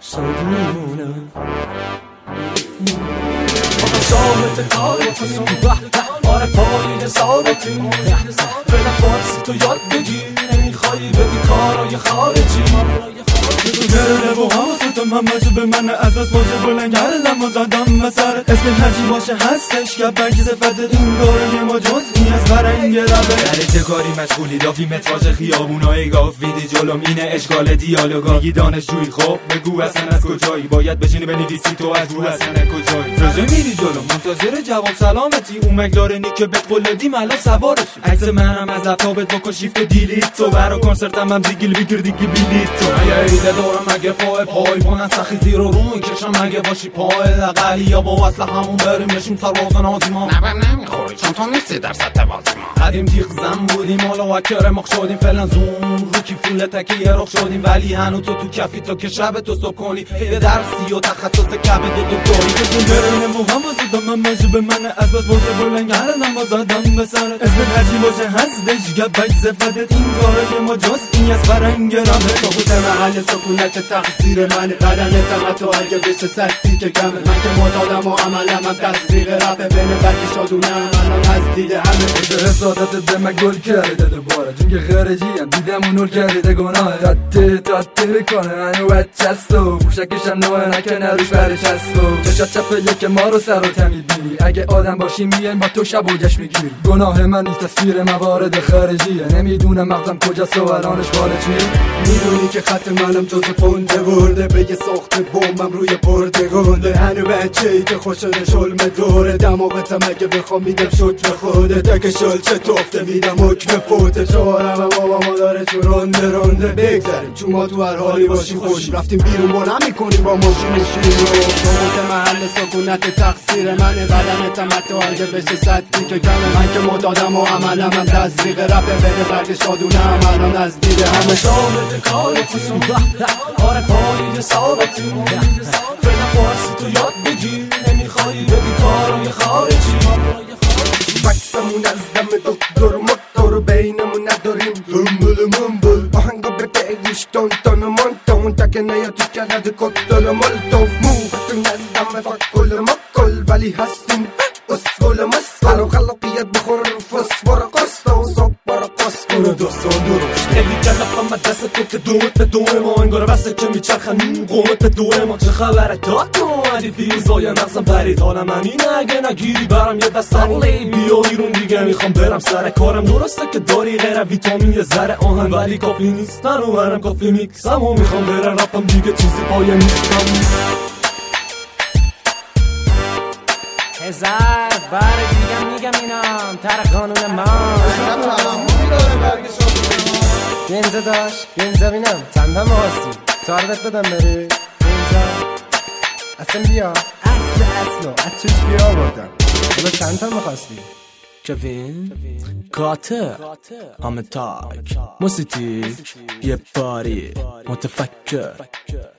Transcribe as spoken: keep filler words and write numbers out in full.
شادونم آقا شاهد کارتیم آره پایین سارتیم فعلا فارسی تو یاد بگیر نمیخوایی بدی کارای خارجی گرنه و حواست من مجبور من از از باشه بلنگ هر لما زدم به سرت اسم هرچی باشه هستش که بنک صفت این داره ما جز این از برنگ ربه در چه کاری مشغولی دافی متراژ خیابونای گاف ویدی جلوم اینه اشغال دیالوگا میگی دانشجویی خب بگو اصلا از کجایی باید بشینی بنویسی تو از رو اصلا کجایی رژه میری جلو منتظر جواب سلامتی اون مگلارنی که بهت قلدیم الان سوارش عکس منم از لپتاپت بکن شیفت دیلیت تو برا کنسرتم هم دیگل بگیر دیگه بلیت تو ایده دارم مگه پای پای بانن سخی زیر و روی کشم مگه باشی پای لقلی یا با وصل همون بریم نشیم سرواز نازیما نبر نمیخوری چون تو نیستی در سطح بازیما قدیم تیخ زن بودیم حالا وکر مخ شدیم فعلا زوم رو کی فول تکیه رخ شدیم ولی هنو تو تو کفی تو که شب تو صبح کنی پیده درسی و تخصص کب دو دو داری کشون برینه و هم واسه من مجبور من از باز باشه بلنگ هر نماز آدم به سر اسم هرچی باشه هستش گبک زفت این کاره ما جز این از فرنگ رامه سقوط محل سکونت تقصیر من بدن تمتو اگه بشه سختی که کمه من که معتادم و عملم هم تصدیق رپه بین برک شادونم الان از دیده همه حسادت دمه گل کرده دوباره چون که خارجی هم دیدم و نور کرده گناه تاته تاته کنه هنو بچستو پوشکشم نوه نکنه روش برچستو چشات چپه یک ما رو سر و تمیز بینی اگه آدم باشی میان با تو شب و جشن میگیری گناه من نیست تصویر موارد خارجیه نمیدونم مغزم کجاست و الانش حال چیه میدونی که خط منم جز فونده ورده به یه ساخت بومم روی برده گنده هنو بچه‌ای که خوشده شلم دوره دماغتم اگه بخوام میدم شکر خوده تک شل چه توفته میدم حکم فوته چهارم و بابا ما داره تو رنده رنده بگذاریم چون ما تو هر حالی باشیم خوشیم رفتیم بیرون بلند میکنیم با ماشین شیرو سقوط محل سکونت تقصیر منه بدن تمتو اگه بشه سطحی که کمه من که معتادم و عملم هم تصدیق رپه بده برگ شادونم الان از دیده همه شاهد کارتیم آره پایین ثابتیم فعلا فارسی تو یاد بگیر نمیخوایی بدی کارای خارجی بکسمون از دم دکتر مکتر بینمون نداریم زنبل منبل آهنگا بده گوش تون تون منتون تک نیا تو کلد کتل ملتوف موقتون از دم فکل مکل ولی هستیم اسکل مسکل و خلاقیت بخور فسفر قسط و صبح برا قسط کنه داستان درست خیلی کلقم دست تو که دومت به دوه ما انگار بسته که میچرخن قومت به دوه ما چه خبره تا تو عدی فیزای نقصم پرید حالم همینه اگه نگیری برم یه دست سرلی بیا بیرون دیگه میخوام برم سر کارم درسته که داری غیر ویتامین یه ذره آهن ولی کافی نیستن و منم کافی میکسم و میخوام برم رفتم دیگه چیزی پایه نیستم هزار بار دیگه میگم اینم تر قانون ما بینزه داشت بینزه بینم چند هم هستی تاردت بدم بری بینزه اصلا بیا اصل اصلا از چیز بیا بردم حالا چند هم میخواستی کوین کاتر همه تاک موسیقی یه باری متفکر